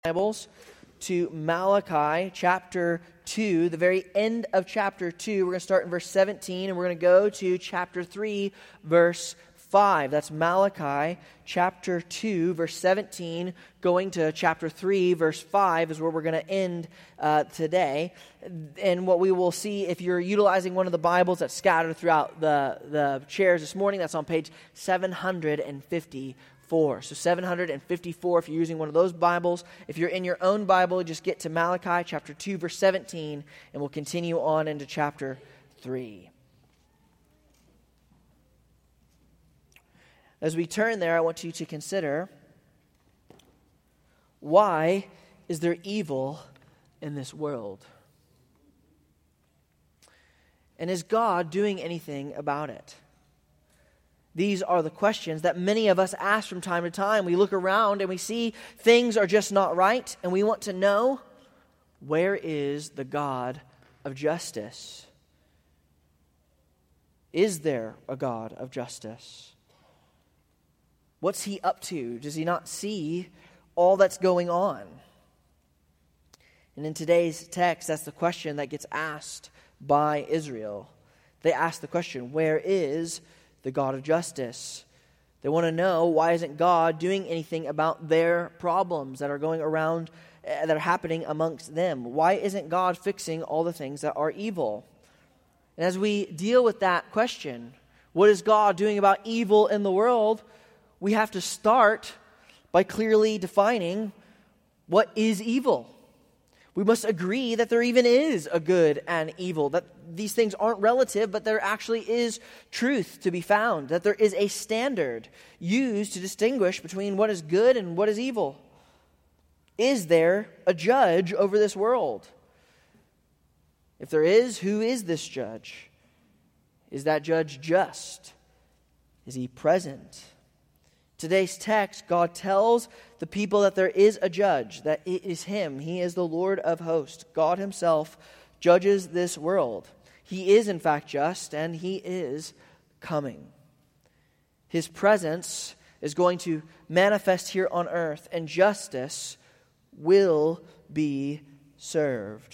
Bibles to Malachi chapter 2, the very end of chapter 2. We're going to start in verse 17 and we're going to go to chapter 3, verse 5. That's Malachi chapter 2, verse 17, going to chapter 3, verse 5 is where we're going to end today. And what we will see, if you're utilizing one of the Bibles that's scattered throughout the chairs this morning, that's on page 754. So 754 if you're using one of those Bibles. If you're in your own Bible, just get to Malachi chapter 2, verse 17, and we'll continue on into chapter 3. As we turn there, I want you to consider, why is there evil in this world? And is God doing anything about it? These are the questions that many of us ask from time to time. We look around and we see things are just not right, and we want to know, where is the God of justice? Is there a God of justice? What's he up to? Does he not see all that's going on? And in today's text, that's the question that gets asked by Israel. They ask the question, where is the God of justice? They want to know, why isn't God doing anything about their problems that are going around, that are happening amongst them? Why isn't God fixing all the things that are evil? And as we deal with that question, what is God doing about evil in the world? We have to start by clearly defining what is evil. We must agree that there even is a good and evil, that these things aren't relative, but there actually is truth to be found, that there is a standard used to distinguish between what is good and what is evil. Is there a judge over this world? If there is, who is this judge? Is that judge just? Is he present? Today's text, God tells the people that there is a judge, that it is him. He is the Lord of hosts. God himself judges this world. He is in fact just, and he is coming. His presence is going to manifest here on earth, and justice will be served.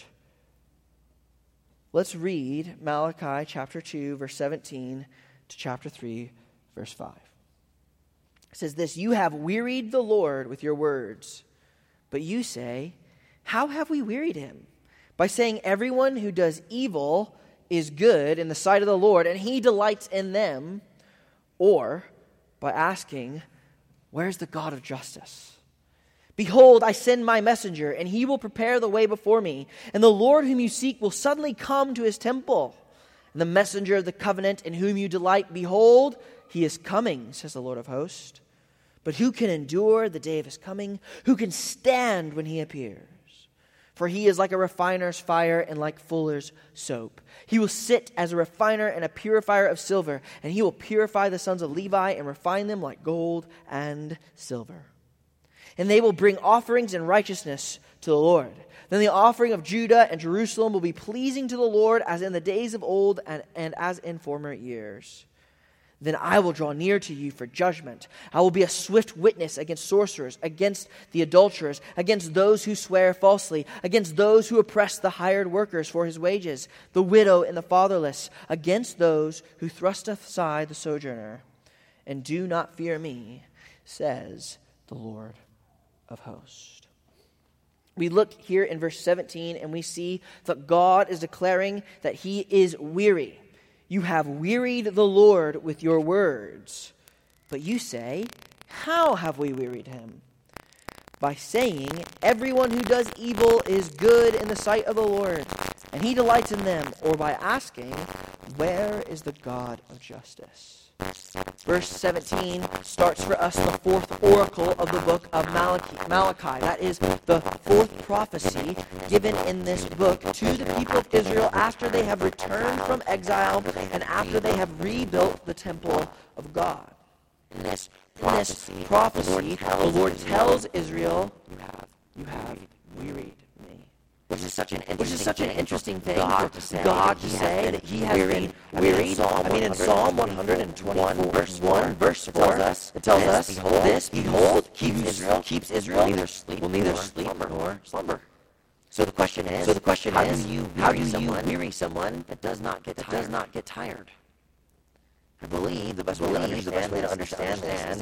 Let's read Malachi chapter 2, verse 17 to chapter 3, verse 5. It says this, "You have wearied the Lord with your words, but you say, how have we wearied him? By saying everyone who does evil is good in the sight of the Lord, and he delights in them, or by asking, where's the God of justice? Behold, I send my messenger, and he will prepare the way before me, and the Lord whom you seek will suddenly come to his temple. And the messenger of the covenant in whom you delight, behold, he is coming, says the Lord of hosts. But who can endure the day of his coming? Who can stand when he appears? For he is like a refiner's fire and like fuller's soap. He will sit as a refiner and a purifier of silver, and he will purify the sons of Levi and refine them like gold and silver. And they will bring offerings in righteousness to the Lord. Then the offering of Judah and Jerusalem will be pleasing to the Lord as in the days of old and as in former years. Then I will draw near to you for judgment. I will be a swift witness against sorcerers, against the adulterers, against those who swear falsely, against those who oppress the hired workers for his wages, the widow and the fatherless, against those who thrust aside the sojourner. And do not fear me, says the Lord of hosts." We look here in verse 17 and we see that God is declaring that he is weary. You have wearied the Lord with your words. But you say, how have we wearied him? By saying, everyone who does evil is good in the sight of the Lord, and he delights in them. Or by asking, where is the God of justice? Verse 17 starts for us the fourth oracle of the book of Malachi. That is the fourth prophecy given in this book to the people of Israel after they have returned from exile and after they have rebuilt the temple of God. In this prophecy, the Lord tells Israel, you have wearied me. Which is such an interesting thing for God to say that he has been wearied. In Psalm 121, verse 1, verse 4, it tells us, behold, he who keeps Israel will neither sleep slumber. So the question is, how do you weary someone that does not get tired? I believe the best way to understand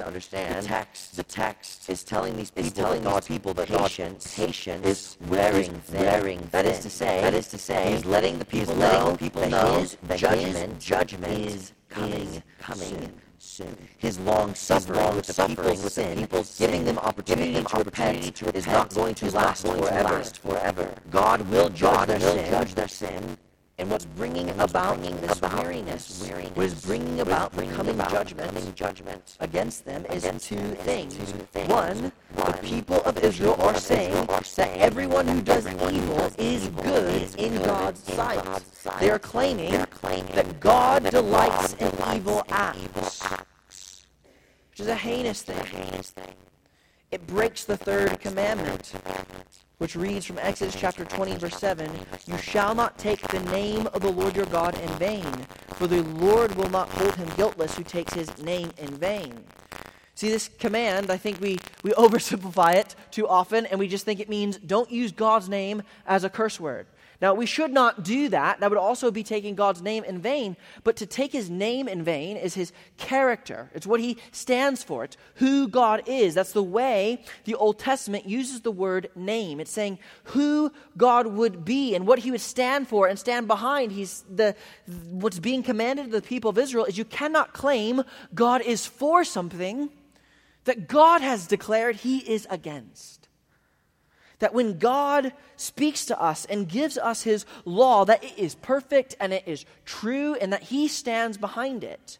the text is telling these people that God's patience is wearing thin. That is to say, He's letting the people know that His judgment is coming soon. His long suffering with the people's sin, giving them opportunity to repent, is not going to last forever. God will judge their sin. And what's bringing about this weariness, what is bringing about the coming judgment against them is two things. One, the people of Israel are saying that everyone who does evil is good in God's sight. They are claiming that God delights in evil acts, which is a heinous thing. It breaks the third commandment, which reads from Exodus chapter 20, verse 7, "You shall not take the name of the Lord your God in vain, for the Lord will not hold him guiltless who takes his name in vain." See, this command, I think we oversimplify it too often, and we just think it means don't use God's name as a curse word. Now, we should not do that. That would also be taking God's name in vain. But to take his name in vain is his character. It's what he stands for. It's who God is. That's the way the Old Testament uses the word name. It's saying who God would be and what he would stand for and stand behind. What's being commanded to the people of Israel is you cannot claim God is for something that God has declared he is against. That when God speaks to us and gives us his law, that it is perfect and it is true and that he stands behind it.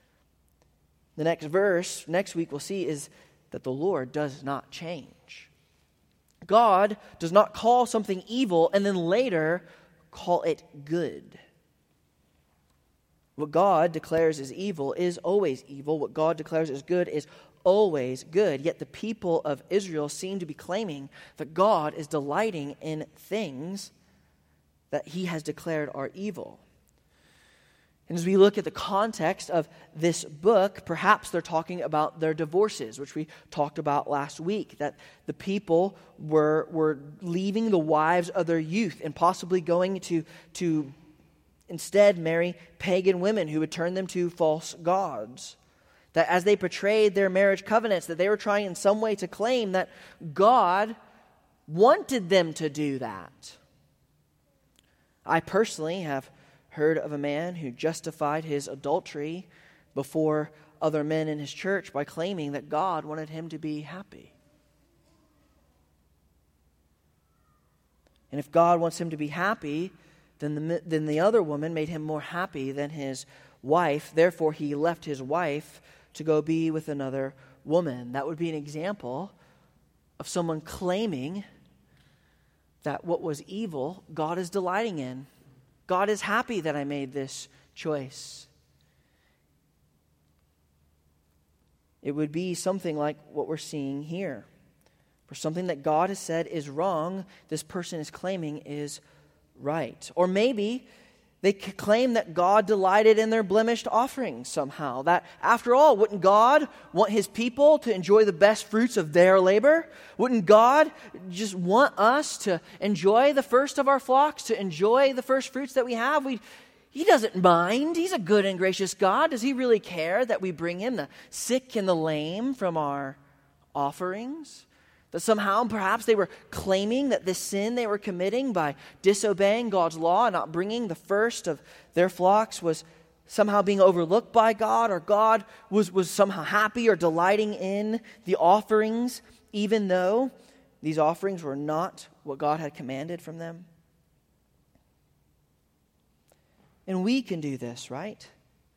The next verse, next week we'll see, is that the Lord does not change. God does not call something evil and then later call it good. What God declares is evil is always evil. What God declares is good is always good. Yet the people of Israel seem to be claiming that God is delighting in things that he has declared are evil. And as we look at the context of this book, perhaps they're talking about their divorces, which we talked about last week, that the people were leaving the wives of their youth and possibly going to instead marry pagan women who would turn them to false gods. That as they portrayed their marriage covenants, that they were trying in some way to claim that God wanted them to do that. I personally have heard of a man who justified his adultery before other men in his church by claiming that God wanted him to be happy. And if God wants him to be happy, then the other woman made him more happy than his wife. Therefore, he left his wife to go be with another woman. That would be an example of someone claiming that what was evil, God is delighting in. God is happy that I made this choice. It would be something like what we're seeing here. For something that God has said is wrong, this person is claiming is right. Or maybe they claim that God delighted in their blemished offerings somehow. That, after all, wouldn't God want his people to enjoy the best fruits of their labor? Wouldn't God just want us to enjoy the first of our flocks, to enjoy the first fruits that we have? He doesn't mind. He's a good and gracious God. Does he really care that we bring him the sick and the lame from our offerings? That somehow, perhaps they were claiming that this sin they were committing by disobeying God's law and not bringing the first of their flocks was somehow being overlooked by God, or God was somehow happy or delighting in the offerings, even though these offerings were not what God had commanded from them. And we can do this, right?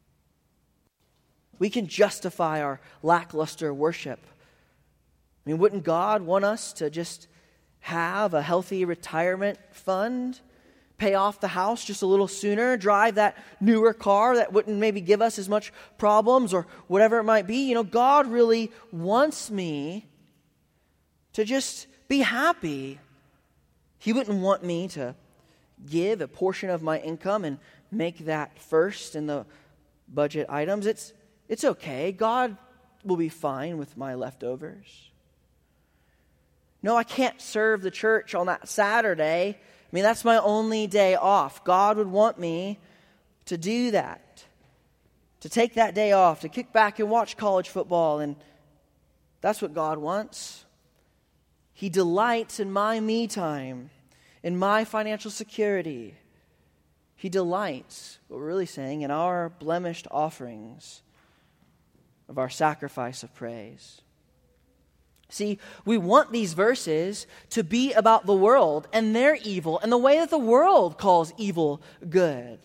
We can justify our lackluster worship. I mean, wouldn't God want us to just have a healthy retirement fund, pay off the house just a little sooner, drive that newer car that wouldn't maybe give us as much problems or whatever it might be? You know, God really wants me to just be happy. He wouldn't want me to give a portion of my income and make that first in the budget items. It's okay. God will be fine with my leftovers. No, I can't serve the church on that Saturday. I mean, that's my only day off. God would want me to do that, to take that day off, to kick back and watch college football, and that's what God wants. He delights in my me time, in my financial security. He delights, what we're really saying, in our blemished offerings of our sacrifice of praise. See, we want these verses to be about the world and their evil and the way that the world calls evil good.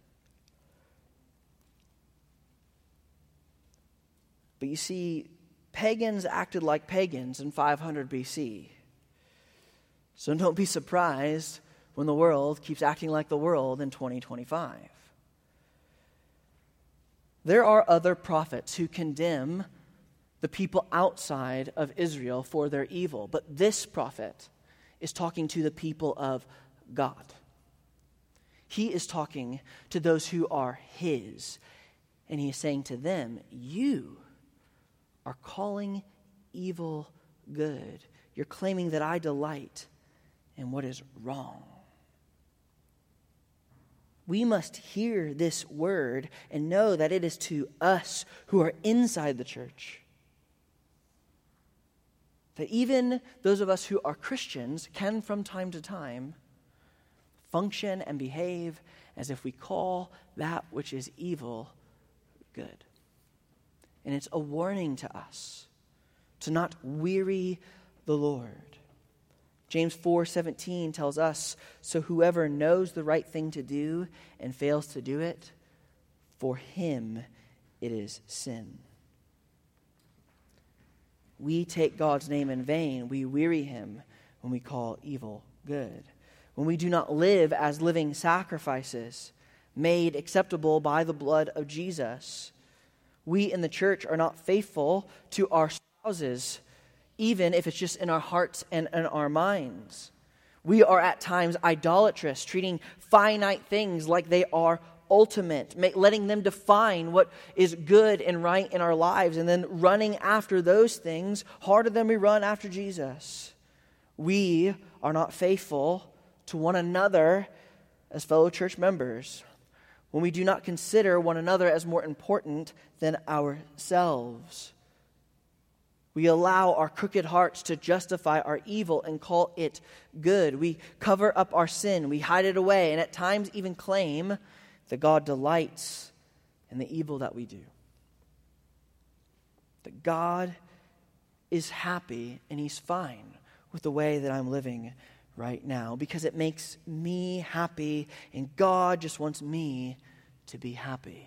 But you see, pagans acted like pagans in 500 BC. So don't be surprised when the world keeps acting like the world in 2025. There are other prophets who condemn the people outside of Israel for their evil, but this prophet is talking to the people of God. He is talking to those who are his, and he is saying to them, you are calling evil good. You're claiming that I delight in what is wrong. We must hear this word and know that it is to us who are inside the church. That even those of us who are Christians can from time to time function and behave as if we call that which is evil good. And it's a warning to us to not weary the Lord. James 4:17 tells us, so whoever knows the right thing to do and fails to do it, for him it is sin. We take God's name in vain. We weary him when we call evil good. When we do not live as living sacrifices made acceptable by the blood of Jesus. We in the church are not faithful to our spouses, even if it's just in our hearts and in our minds. We are at times idolatrous, treating finite things like they are ultimate, letting them define what is good and right in our lives, and then running after those things harder than we run after Jesus. We are not faithful to one another as fellow church members when we do not consider one another as more important than ourselves. We allow our crooked hearts to justify our evil and call it good. We cover up our sin, we hide it away, and at times even claim that God delights in the evil that we do. That God is happy and he's fine with the way that I'm living right now because it makes me happy and God just wants me to be happy.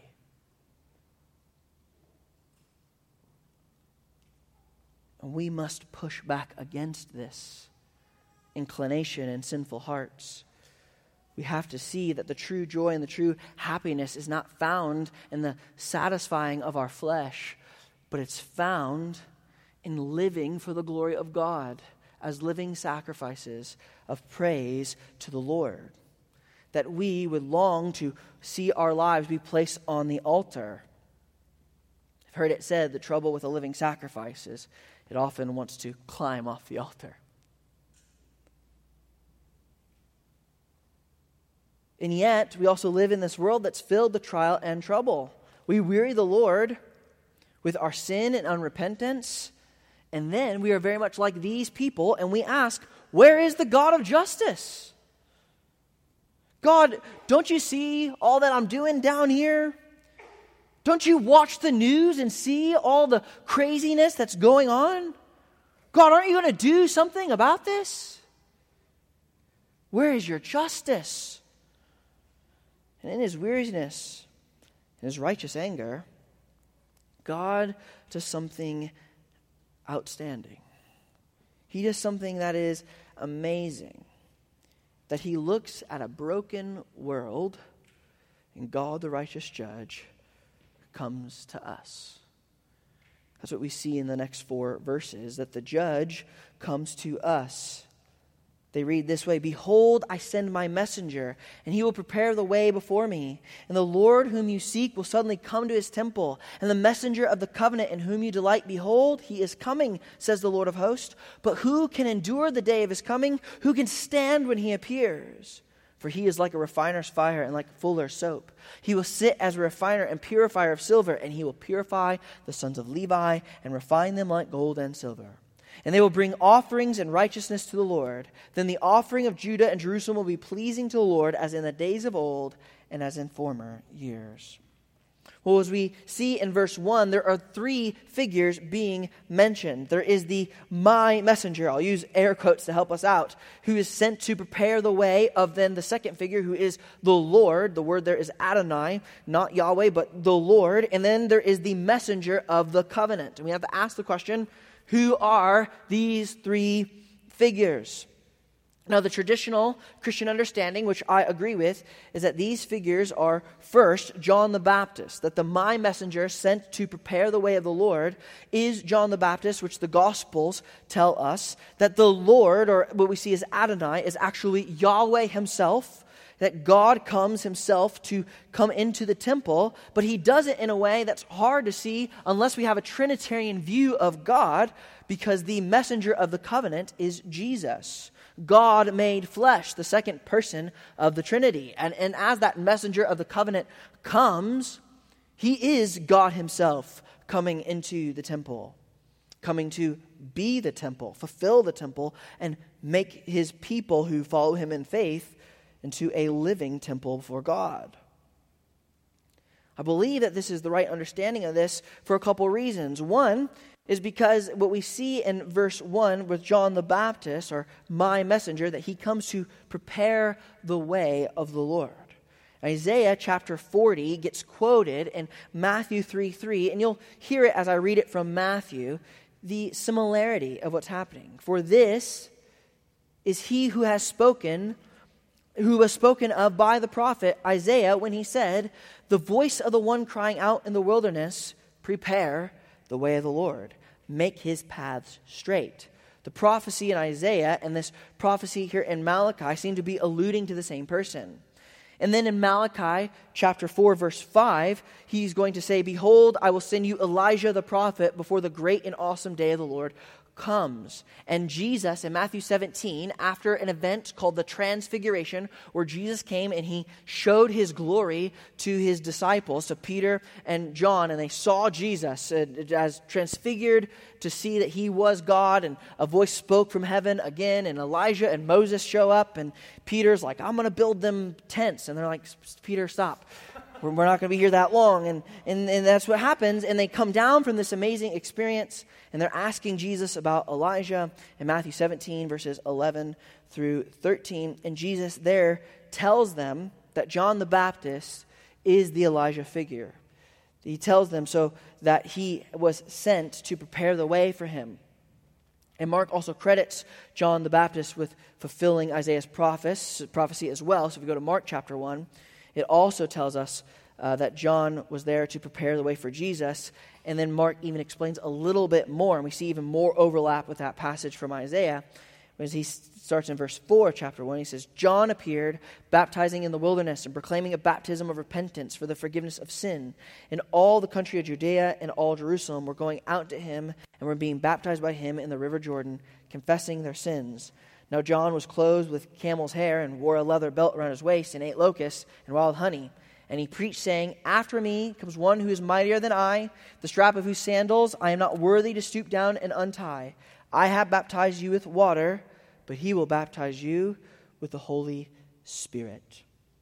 And we must push back against this inclination and sinful hearts. We have to see that the true joy and the true happiness is not found in the satisfying of our flesh, but it's found in living for the glory of God as living sacrifices of praise to the Lord. That we would long to see our lives be placed on the altar. I've heard it said the trouble with a living sacrifice is it often wants to climb off the altar. And yet, we also live in this world that's filled with trial and trouble. We weary the Lord with our sin and unrepentance, and then we are very much like these people, and we ask, where is the God of justice? God, don't you see all that I'm doing down here? Don't you watch the news and see all the craziness that's going on? God, aren't you going to do something about this? Where is your justice? And in his weariness, in his righteous anger, God does something outstanding. He does something that is amazing. That he looks at a broken world, and God, the righteous judge, comes to us. That's what we see in the next 4 verses, that the judge comes to us. They read this way, "Behold, I send my messenger, and he will prepare the way before me. And the Lord whom you seek will suddenly come to his temple. And the messenger of the covenant in whom you delight, behold, he is coming, says the Lord of hosts. But who can endure the day of his coming? Who can stand when he appears? For he is like a refiner's fire and like fuller's soap. He will sit as a refiner and purifier of silver, and he will purify the sons of Levi and refine them like gold and silver. And they will bring offerings in righteousness to the Lord. Then the offering of Judah and Jerusalem will be pleasing to the Lord, as in the days of old and as in former years." Well, as we see in verse 1, there are three figures being mentioned. There is the "my messenger," I'll use air quotes to help us out, who is sent to prepare the way of then the second figure, who is the Lord. The word there is Adonai, not Yahweh, but the Lord. And then there is the messenger of the covenant. And we have to ask the question, who are these three figures? Now, the traditional Christian understanding, which I agree with, is that these figures are first John the Baptist, that the "my messenger" sent to prepare the way of the Lord is John the Baptist, which the Gospels tell us, that the Lord, or what we see as Adonai, is actually Yahweh himself, that God comes himself to come into the temple, but he does it in a way that's hard to see unless we have a Trinitarian view of God, because the messenger of the covenant is Jesus, God made flesh, the second person of the Trinity. And as that messenger of the covenant comes, he is God himself coming into the temple, coming to be the temple, fulfill the temple, and make his people who follow him in faith into a living temple for God. I believe that this is the right understanding of this for a couple reasons. One is because what we see in verse 1 with John the Baptist, or "my messenger," that he comes to prepare the way of the Lord. Isaiah chapter 40 gets quoted in Matthew 3:3, and you'll hear it as I read it from Matthew, the similarity of what's happening. "For this is he who was spoken of by the prophet Isaiah when he said, 'The voice of the one crying out in the wilderness, prepare the way of the Lord, make his paths straight.'" The prophecy in Isaiah and this prophecy here in Malachi seem to be alluding to the same person. And then in Malachi chapter 4, verse 5, he's going to say, "Behold, I will send you Elijah the prophet before the great and awesome day of the Lord comes." And Jesus in Matthew 17, after an event called the Transfiguration, where Jesus came and he showed his glory to his disciples, to Peter and John, and they saw Jesus as transfigured to see that he was God, and a voice spoke from heaven again, and Elijah and Moses show up, and Peter's like, "I'm going to build them tents," and they're like, "Peter, stop. We're not going to be here that long." And that's what happens. And they come down from this amazing experience, and they're asking Jesus about Elijah in Matthew 17, verses 11 through 13. And Jesus there tells them that John the Baptist is the Elijah figure. He tells them so that he was sent to prepare the way for him. And Mark also credits John the Baptist with fulfilling Isaiah's prophecy as well. So if we go to Mark chapter 1, it also tells us that John was there to prepare the way for Jesus. And then Mark even explains a little bit more, and we see even more overlap with that passage from Isaiah. As he starts in verse 4, chapter 1, he says, "John appeared, baptizing in the wilderness and proclaiming a baptism of repentance for the forgiveness of sin. And all the country of Judea and all Jerusalem were going out to him and were being baptized by him in the river Jordan, confessing their sins. Now John was clothed with camel's hair and wore a leather belt around his waist and ate locusts and wild honey. And he preached, saying, 'After me comes one who is mightier than I, the strap of whose sandals I am not worthy to stoop down and untie. I have baptized you with water, but he will baptize you with the Holy Spirit.'"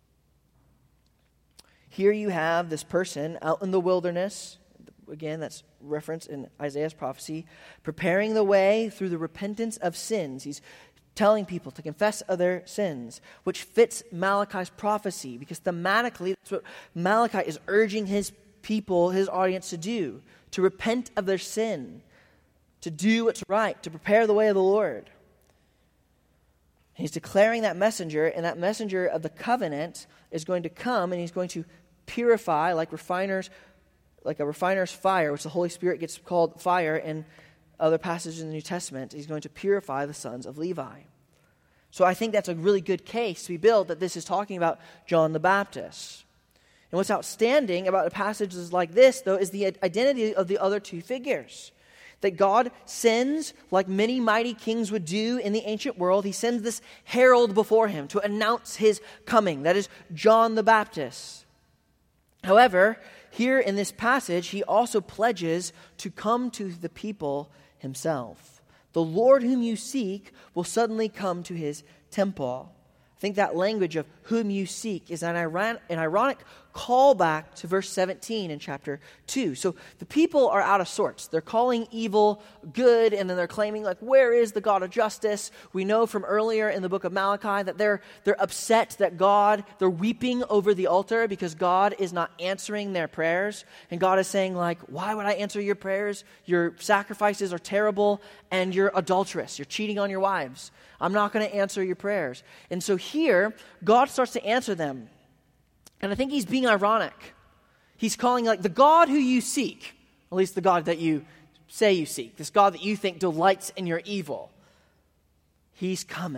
Here you have this person out in the wilderness. Again, that's referenced in Isaiah's prophecy, preparing the way through the repentance of sins. He's telling people to confess of their sins, which fits Malachi's prophecy, because thematically that's what Malachi is urging his people, his audience, to do, to repent of their sin, to do what's right, to prepare the way of the Lord. He's declaring that messenger, and that messenger of the covenant is going to come, and he's going to purify like a refiner's fire, which the Holy Spirit gets called fire in other passages in the New Testament. He's going to purify the sons of Levi. So I think that's a really good case to be built that this is talking about John the Baptist. And what's outstanding about passages like this, though, is the identity of the other two figures. That God sends, like many mighty kings would do in the ancient world, he sends this herald before him to announce his coming. That is John the Baptist. However, here in this passage, he also pledges to come to the people himself. The Lord whom you seek will suddenly come to his temple. I think that language of whom you seek is an ironic callback to verse 17 in chapter 2. So the people are out of sorts. They're calling evil good, and then they're claiming, like, where is the God of justice? We know from earlier in the book of Malachi that they're upset that they're weeping over the altar because God is not answering their prayers. And God is saying, like, why would I answer your prayers? Your sacrifices are terrible, and you're adulterous. You're cheating on your wives. I'm not going to answer your prayers. And so here, God starts to answer them. And I think he's being ironic. He's calling, like, the God who you seek, at least the God that you say you seek, this God that you think delights in your evil, he's coming.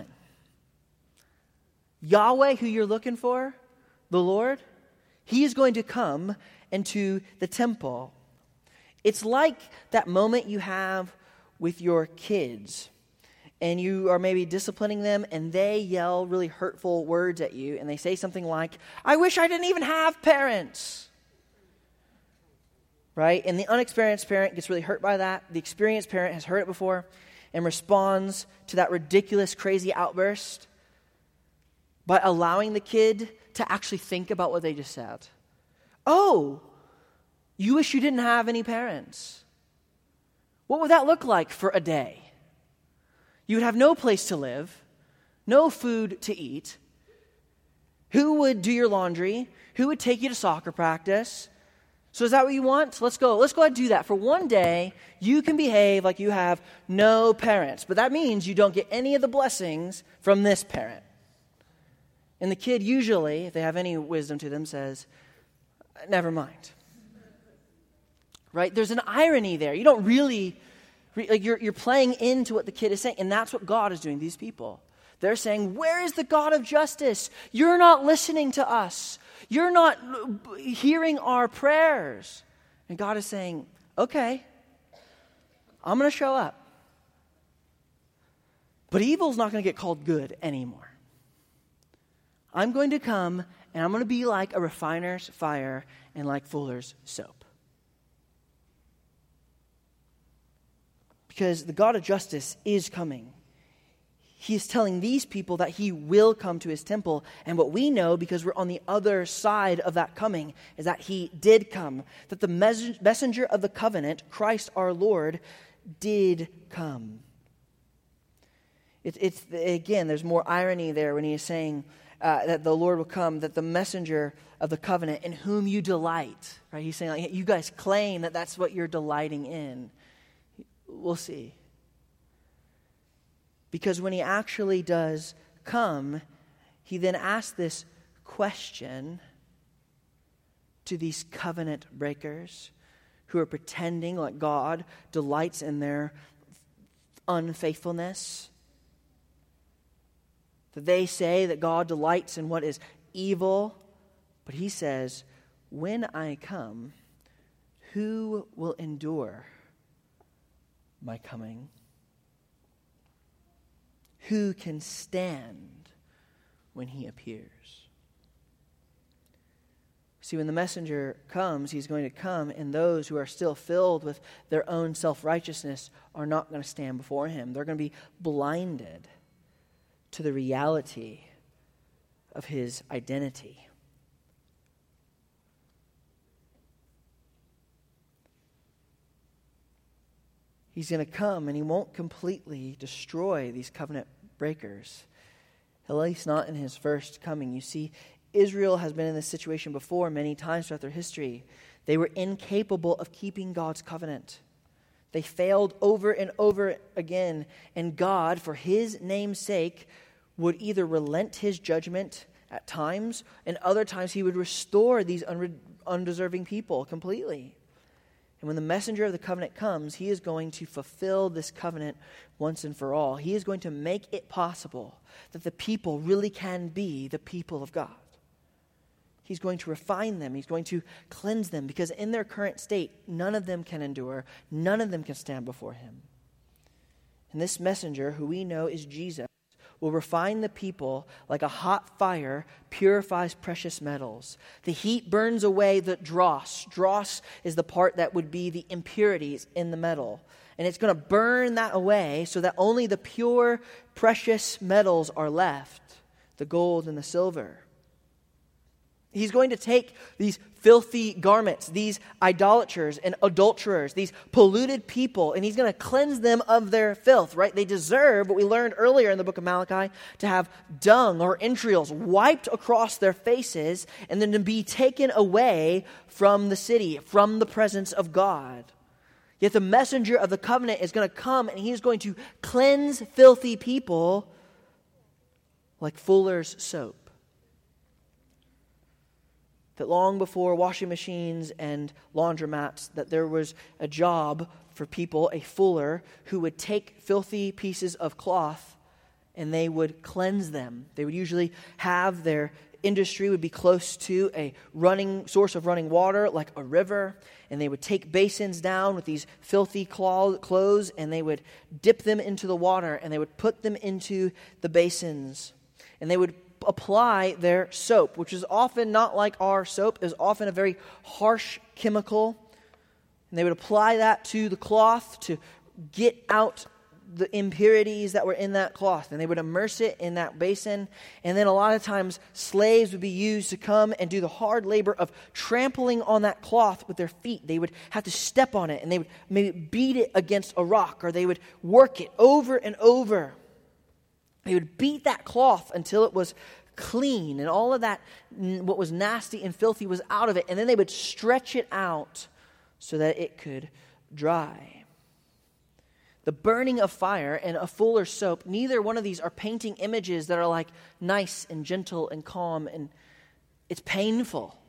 Yahweh, who you're looking for, the Lord, he is going to come into the temple. It's like that moment you have with your kids, and you are maybe disciplining them, and they yell really hurtful words at you, and they say something like, I wish I didn't even have parents. Right? And the unexperienced parent gets really hurt by that. The experienced parent has heard it before and responds to that ridiculous, crazy outburst by allowing the kid to actually think about what they just said. Oh, you wish you didn't have any parents. What would that look like for a day? You would have no place to live, no food to eat. Who would do your laundry? Who would take you to soccer practice? So is that what you want? Let's go ahead and do that. For one day, you can behave like you have no parents. But that means you don't get any of the blessings from this parent. And the kid usually, if they have any wisdom to them, says, never mind. Right? There's an irony there. You don't really... Like you're playing into what the kid is saying, and that's what God is doing to these people. They're saying, where is the God of justice? You're not listening to us. You're not hearing our prayers. And God is saying, okay, I'm going to show up. But evil's not going to get called good anymore. I'm going to come, and I'm going to be like a refiner's fire and like fuller's soap. Because the God of justice is coming. He is telling these people that he will come to his temple. And what we know, because we're on the other side of that coming, is that he did come. That the messenger of the covenant, Christ our Lord, did come. Again, there's more irony there when he is saying that the Lord will come, that the messenger of the covenant in whom you delight. Right? He's saying, like, you guys claim that that's what you're delighting in. We'll see. Because when he actually does come, he then asks this question to these covenant breakers who are pretending like God delights in their unfaithfulness. That they say that God delights in what is evil. But he says, when I come, who will endure my coming? Who can stand when he appears? See, when the messenger comes, he's going to come, and those who are still filled with their own self-righteousness are not going to stand before him. They're going to be blinded to the reality of his identity. He's going to come, and he won't completely destroy these covenant breakers, at least not in his first coming. You see, Israel has been in this situation before many times throughout their history. They were incapable of keeping God's covenant. They failed over and over again, and God, for his name's sake, would either relent his judgment at times, and other times he would restore these undeserving people completely. And when the messenger of the covenant comes, he is going to fulfill this covenant once and for all. He is going to make it possible that the people really can be the people of God. He's going to refine them. He's going to cleanse them, because in their current state, none of them can endure. None of them can stand before him. And this messenger, who we know is Jesus, will refine the people like a hot fire purifies precious metals. The heat burns away the dross. Dross is the part that would be the impurities in the metal. And it's going to burn that away so that only the pure, precious metals are left, the gold and the silver. He's going to take these filthy garments, these idolaters and adulterers, these polluted people, and he's going to cleanse them of their filth, right? They deserve, what we learned earlier in the book of Malachi, to have dung or entrails wiped across their faces and then to be taken away from the city, from the presence of God. Yet the messenger of the covenant is going to come and he's going to cleanse filthy people like fuller's soap. That long before washing machines and laundromats, that there was a job for people, a fuller, who would take filthy pieces of cloth and they would cleanse them. They would usually have their industry would be close to a running source of running water, like a river, and they would take basins down with these filthy clothes and they would dip them into the water and they would put them into the basins and they would apply their soap, which is often not like our soap, is often a very harsh chemical. And they would apply that to the cloth to get out the impurities that were in that cloth. And they would immerse it in that basin. And then a lot of times slaves would be used to come and do the hard labor of trampling on that cloth with their feet. They would have to step on it and they would maybe beat it against a rock, or they would work it over and over. They would beat that cloth until it was clean and all of that, what was nasty and filthy, was out of it. And then they would stretch it out so that it could dry. The burning of fire and a fuller's soap, neither one of these are painting images that are like nice and gentle and calm, and it's painful.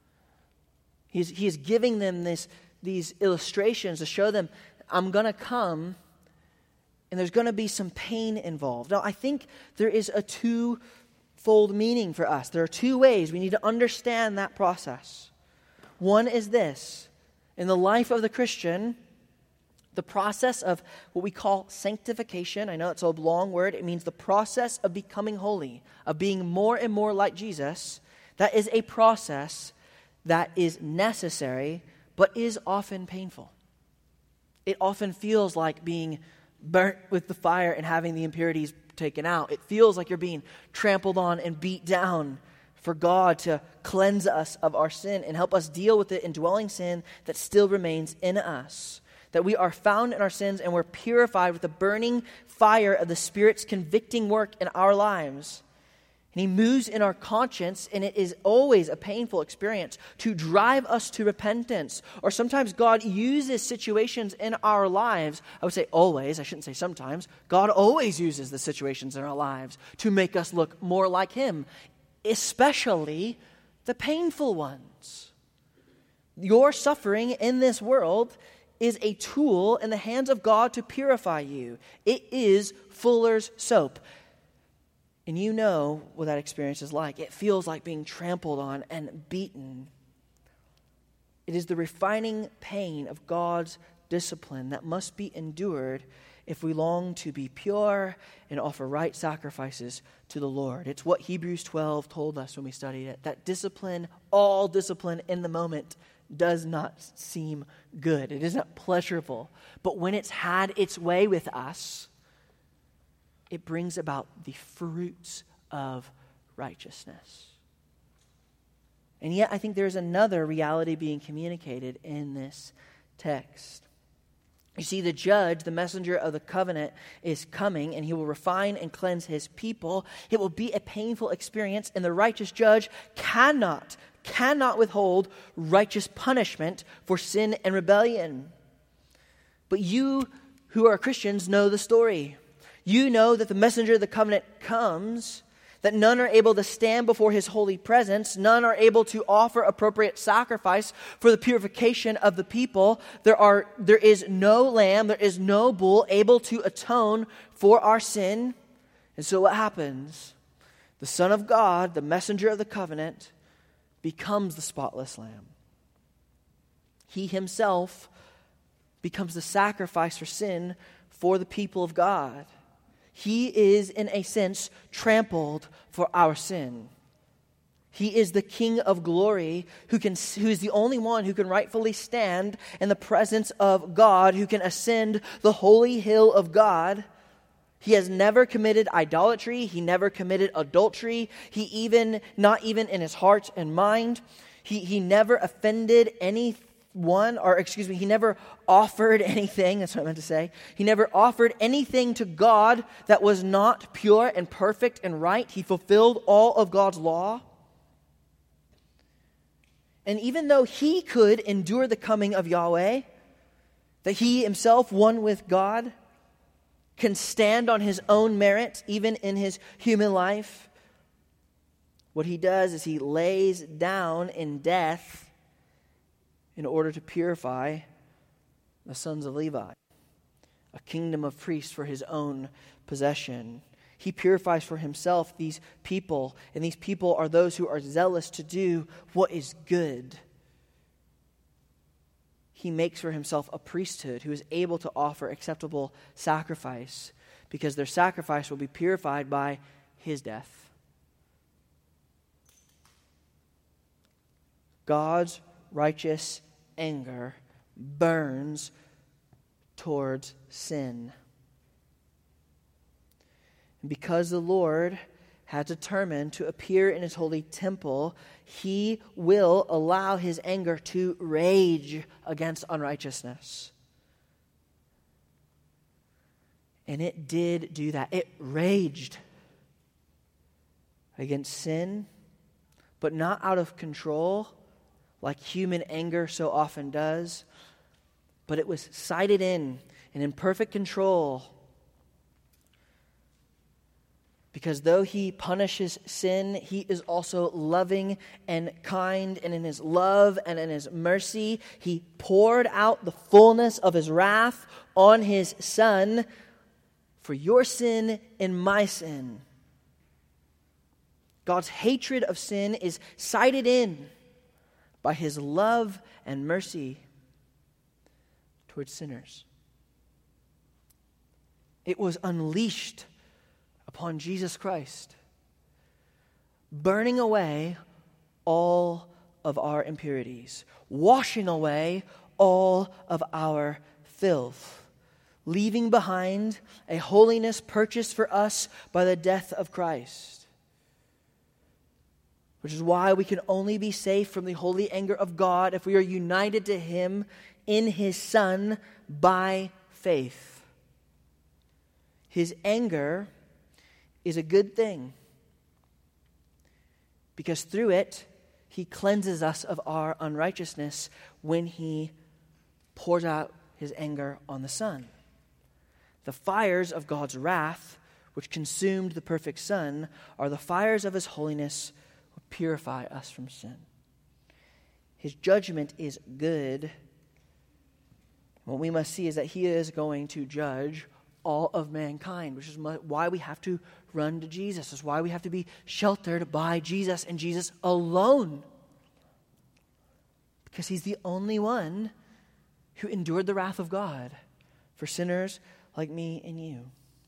He is giving them these illustrations to show them, I'm going to come and there's going to be some pain involved. Now, I think there is a twofold meaning for us. There are two ways we need to understand that process. One is this: in the life of the Christian, the process of what we call sanctification, I know it's a long word, it means the process of becoming holy, of being more and more like Jesus. That is a process that is necessary, but is often painful. It often feels like being burnt with the fire and having the impurities taken out. It feels like you're being trampled on and beat down for God to cleanse us of our sin and help us deal with the indwelling sin that still remains in us. That we are found in our sins and we're purified with the burning fire of the Spirit's convicting work in our lives. And He moves in our conscience, and it is always a painful experience to drive us to repentance. Or sometimes God uses situations in our lives. I would say always, I shouldn't say sometimes. God always uses the situations in our lives to make us look more like Him, especially the painful ones. Your suffering in this world is a tool in the hands of God to purify you. It is fuller's soap. And you know what that experience is like. It feels like being trampled on and beaten. It is the refining pain of God's discipline that must be endured if we long to be pure and offer right sacrifices to the Lord. It's what Hebrews 12 told us when we studied it, that discipline, all discipline in the moment, does not seem good. It is not pleasurable. But when it's had its way with us, it brings about the fruits of righteousness. And yet I think there's another reality being communicated in this text. You see, the judge, the messenger of the covenant, is coming, and he will refine and cleanse his people. It will be a painful experience, and the righteous judge cannot withhold righteous punishment for sin and rebellion. But you who are Christians know the story. You know that the messenger of the covenant comes, that none are able to stand before his holy presence. None are able to offer appropriate sacrifice for the purification of the people. There is no lamb, there is no bull able to atone for our sin. And so what happens? The Son of God, the messenger of the covenant, becomes the spotless lamb. He himself becomes the sacrifice for sin for the people of God. He is, in a sense, trampled for our sin. He is the King of glory who is the only one who can rightfully stand in the presence of God, who can ascend the holy hill of God. He has never committed idolatry. He never committed adultery. He not even in his heart and mind. He never offended anyone, he never offered anything. That's what I meant to say. He never offered anything to God that was not pure and perfect and right. He fulfilled all of God's law. And even though he could endure the coming of Yahweh, that he himself, one with God, can stand on his own merit, even in his human life, what he does is he lays down in death in order to purify the sons of Levi, a kingdom of priests for his own possession. He purifies for himself these people, and these people are those who are zealous to do what is good. He makes for himself a priesthood who is able to offer acceptable sacrifice, because their sacrifice will be purified by his death. God's righteous anger burns towards sin. And because the Lord had determined to appear in his holy temple, he will allow his anger to rage against unrighteousness. And it did do that. It raged against sin, but not out of control, like human anger so often does, but it was sighted in and in perfect control. Because though he punishes sin, he is also loving and kind, and in his love and in his mercy, he poured out the fullness of his wrath on his Son for your sin and my sin. God's hatred of sin is sighted in by his love and mercy towards sinners. It was unleashed upon Jesus Christ, burning away all of our impurities, washing away all of our filth, leaving behind a holiness purchased for us by the death of Christ. Which is why we can only be safe from the holy anger of God if we are united to him in his Son by faith. His anger is a good thing, because through it, he cleanses us of our unrighteousness when he pours out his anger on the Son. The fires of God's wrath, which consumed the perfect Son, are the fires of his holiness, will purify us from sin. His judgment is good. What we must see is that he is going to judge all of mankind, which is why we have to run to Jesus. It's why we have to be sheltered by Jesus and Jesus alone. Because he's the only one who endured the wrath of God for sinners like me and you.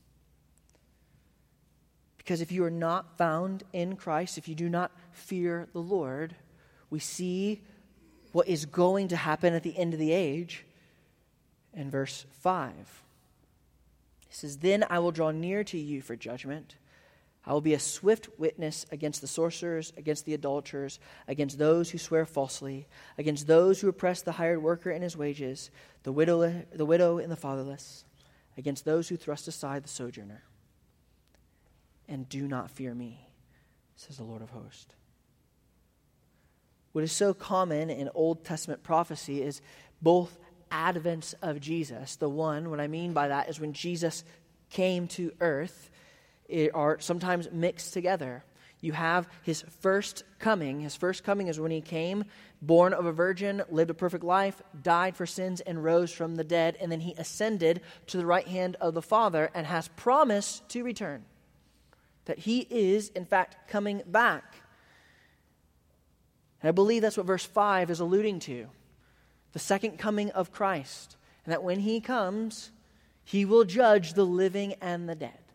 Because if you are not found in Christ, if you do not fear the Lord, we see what is going to happen at the end of the age in verse 5. He says, "Then I will draw near to you for judgment. I will be a swift witness against the sorcerers, against the adulterers, against those who swear falsely, against those who oppress the hired worker in his wages, the widow and the fatherless, against those who thrust aside the sojourner. And do not fear me, says the Lord of hosts." What is so common in Old Testament prophecy is both advents of Jesus. What I mean by that is when Jesus came to earth, are sometimes mixed together. You have his first coming. His first coming is when he came, born of a virgin, lived a perfect life, died for sins, and rose from the dead. And then he ascended to the right hand of the Father and has promised to return. That he is, in fact, coming back. And I believe that's what verse 5 is alluding to. The second coming of Christ. And that when he comes, he will judge the living and the dead.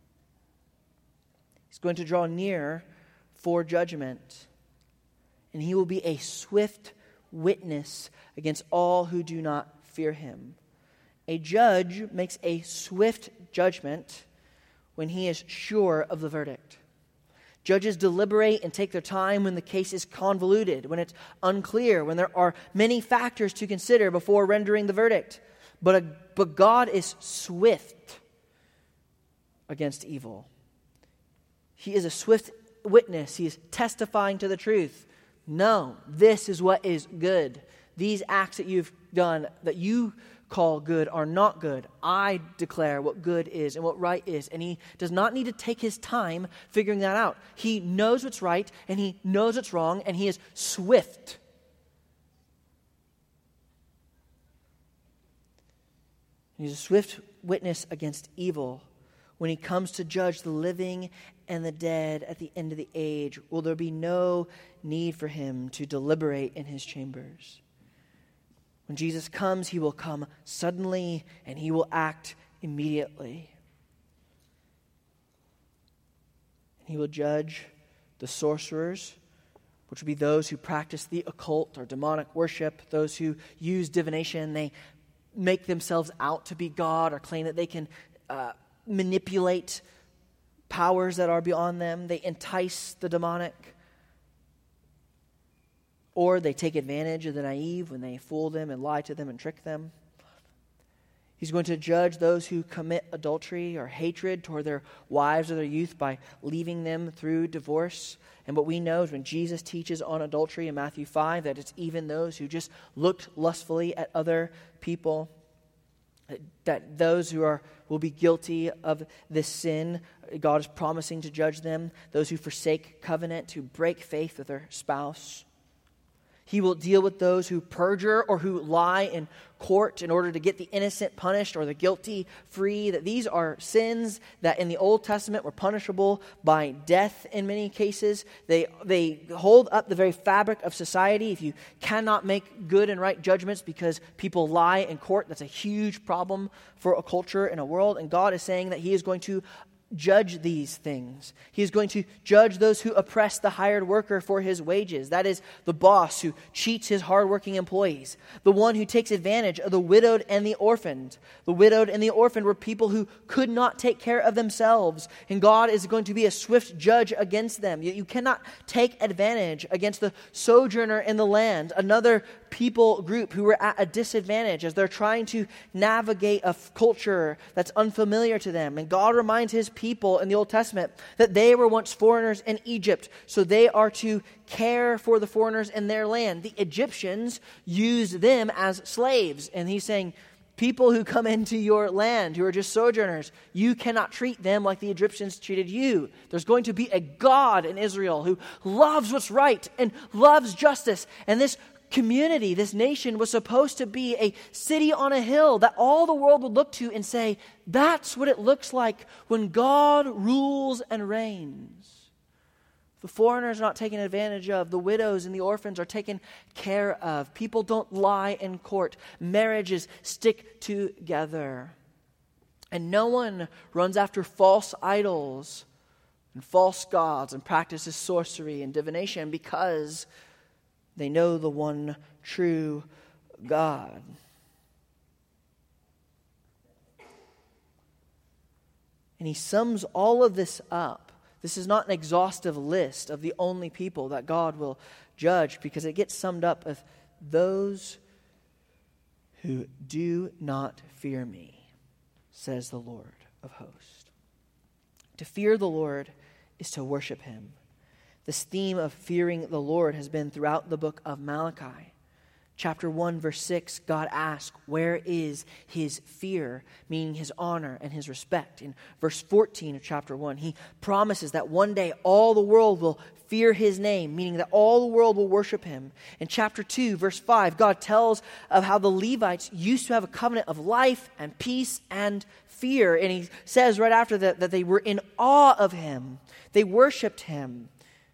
He's going to draw near for judgment. And he will be a swift witness against all who do not fear him. A judge makes a swift judgment when he is sure of the verdict. Judges deliberate and take their time when the case is convoluted, when it's unclear, when there are many factors to consider before rendering the verdict. But God is swift against evil. He is a swift witness. He is testifying to the truth. No, this is what is good. These acts that you've done, that you call good, are not good. I declare what good is and what right is. And he does not need to take his time figuring that out. He knows what's right and he knows what's wrong, and he is swift. He's a swift witness against evil. When he comes to judge the living and the dead at the end of the age, will there be no need for him to deliberate in his chambers? When Jesus comes, he will come suddenly and he will act immediately. He will judge the sorcerers, which would be those who practice the occult or demonic worship, those who use divination. They make themselves out to be God or claim that they can manipulate powers that are beyond them. They entice the demonic. Or they take advantage of the naive when they fool them and lie to them and trick them. He's going to judge those who commit adultery or hatred toward their wives or their youth by leaving them through divorce. And what we know is when Jesus teaches on adultery in Matthew 5, that it's even those who just looked lustfully at other people, that those who will be guilty of this sin, God is promising to judge them. Those who forsake covenant, who break faith with their spouse. He will deal with those who perjure or who lie in court in order to get the innocent punished or the guilty free. That these are sins that in the Old Testament were punishable by death in many cases. They hold up the very fabric of society. If you cannot make good and right judgments because people lie in court, that's a huge problem for a culture and a world. And God is saying that he is going to judge these things. He is going to judge those who oppress the hired worker for his wages. That is the boss who cheats his hardworking employees. The one who takes advantage of the widowed and the orphaned. The widowed and the orphaned were people who could not take care of themselves. And God is going to be a swift judge against them. You cannot take advantage against the sojourner in the land, another people group who were at a disadvantage as they're trying to navigate a culture that's unfamiliar to them. And God reminds his people in the Old Testament that they were once foreigners in Egypt, so they are to care for the foreigners in their land. The Egyptians used them as slaves, and he's saying, people who come into your land who are just sojourners, you cannot treat them like the Egyptians treated you. There's going to be a God in Israel who loves what's right and loves justice. And this community, this nation, was supposed to be a city on a hill that all the world would look to and say, that's what it looks like when God rules and reigns. The foreigners are not taken advantage of. The widows and the orphans are taken care of. People don't lie in court. Marriages stick together. And no one runs after false idols and false gods and practices sorcery and divination because they know the one true God. And he sums all of this up. This is not an exhaustive list of the only people that God will judge, because it gets summed up as those who do not fear me, says the Lord of hosts. To fear the Lord is to worship him. This theme of fearing the Lord has been throughout the book of Malachi. Chapter 1, verse 6, God asks, where is his fear, meaning his honor and his respect? In verse 14 of chapter 1, he promises that one day all the world will fear his name, meaning that all the world will worship him. In chapter 2, verse 5, God tells of how the Levites used to have a covenant of life and peace and fear. And he says right after that they were in awe of him. They worshiped him.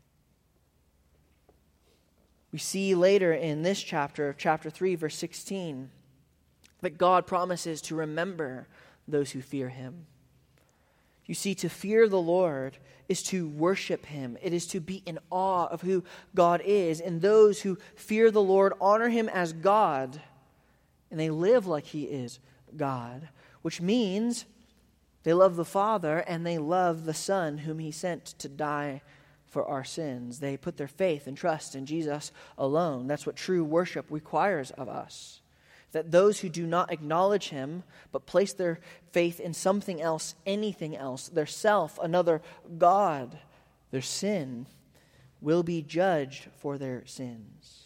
We see later in this chapter, chapter 3, verse 16, that God promises to remember those who fear him. You see, to fear the Lord is to worship him. It is to be in awe of who God is. And those who fear the Lord honor him as God, and they live like he is God, which means they love the Father and they love the Son whom he sent to die for our sins. They put their faith and trust in Jesus alone. That's what true worship requires of us. That those who do not acknowledge him, but place their faith in something else, anything else, their self, another God, their sin, will be judged for their sins.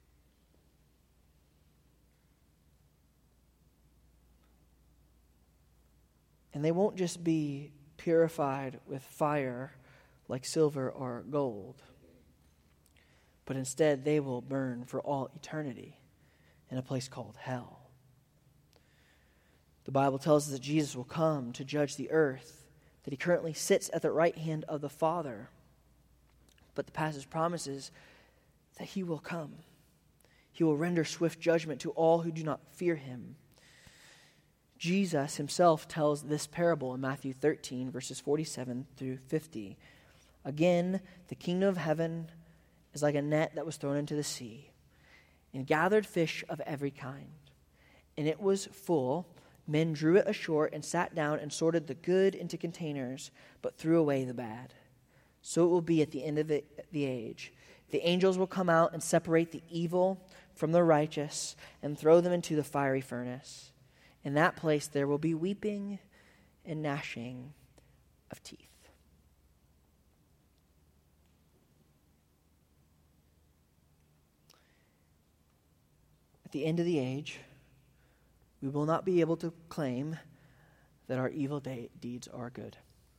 And they won't just be purified with fire like silver or gold, but instead they will burn for all eternity in a place called hell. The Bible tells us that Jesus will come to judge the earth, that he currently sits at the right hand of the Father. But the passage promises that he will come. He will render swift judgment to all who do not fear him. Jesus himself tells this parable in Matthew 13, verses 47 through 50. Again, the kingdom of heaven is like a net that was thrown into the sea and gathered fish of every kind. And it was full. Men drew it ashore and sat down and sorted the good into containers, but threw away the bad. So it will be at the end of the age. The angels will come out and separate the evil from the righteous and throw them into the fiery furnace. In that place there will be weeping and gnashing of teeth. At the end of the age, we will not be able to claim that our evil deeds are good.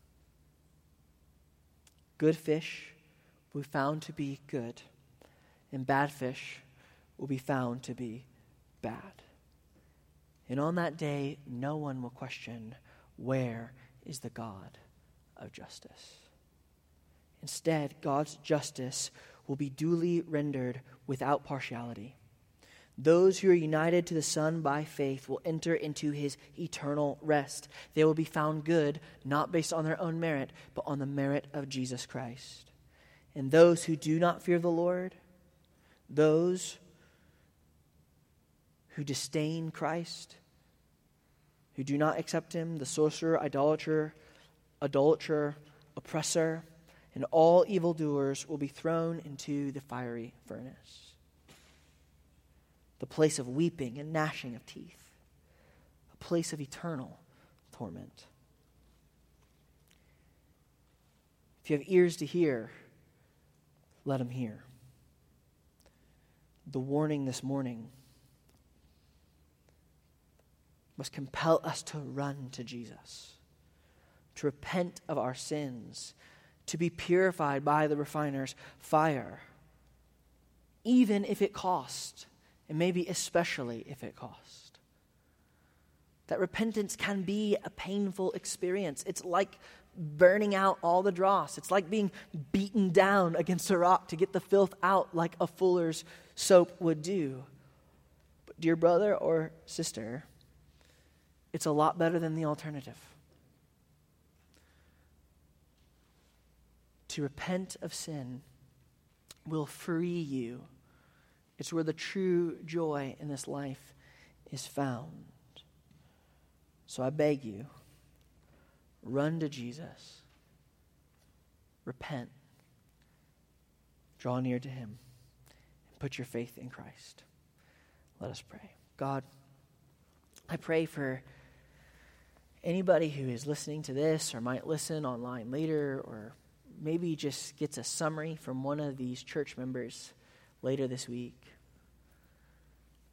Good fish will be found to be good, and bad fish will be found to be bad. And on that day, no one will question, where is the God of justice? Instead, God's justice will be duly rendered without partiality. Those who are united to the Son by faith will enter into his eternal rest. They will be found good, not based on their own merit, but on the merit of Jesus Christ. And those who do not fear the Lord, those who disdain Christ, who do not accept him, the sorcerer, idolater, oppressor, and all evildoers will be thrown into the fiery furnace. The place of weeping and gnashing of teeth, a place of eternal torment. If you have ears to hear, let them hear. The warning this morning must compel us to run to Jesus, to repent of our sins, to be purified by the refiner's fire, even if it costs. And maybe especially if it cost. That repentance can be a painful experience. It's like burning out all the dross. It's like being beaten down against a rock to get the filth out like a fuller's soap would do. But dear brother or sister, it's a lot better than the alternative. To repent of sin will free you. It's where the true joy in this life is found. So I beg you, run to Jesus. Repent. Draw near to him. And put your faith in Christ. Let us pray. God, I pray for anybody who is listening to this or might listen online later or maybe just gets a summary from one of these church members later this week.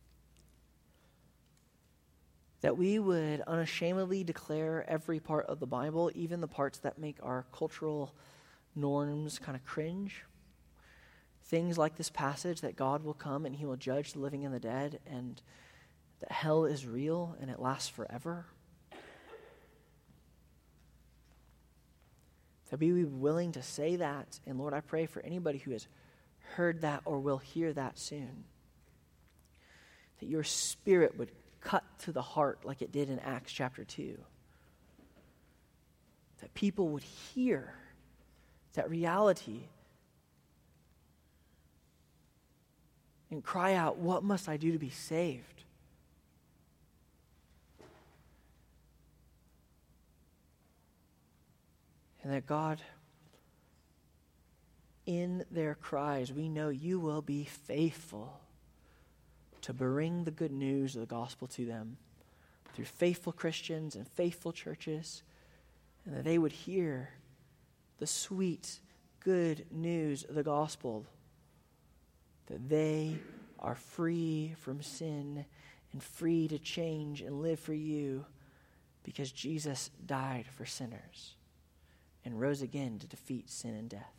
that we would unashamedly declare every part of the Bible, even the parts that make our cultural norms kind of cringe. Things like this passage that God will come and he will judge the living and the dead, and that hell is real and it lasts forever. That we would be willing to say that. And Lord, I pray for anybody who has heard that or will hear that soon, that your Spirit would cut to the heart like it did in Acts chapter 2. That people would hear that reality and cry out, what must I do to be saved? And that God, in their cries, we know you will be faithful to bring the good news of the gospel to them through faithful Christians and faithful churches, and that they would hear the sweet, good news of the gospel, that they are free from sin and free to change and live for you because Jesus died for sinners and rose again to defeat sin and death.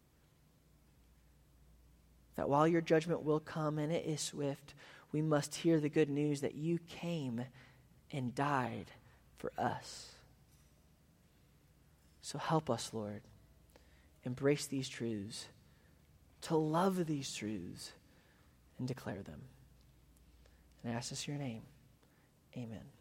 That while your judgment will come, and it is swift, we must hear the good news that you came and died for us. So help us, Lord, embrace these truths, to love these truths, and declare them. And I ask this in your name. Amen.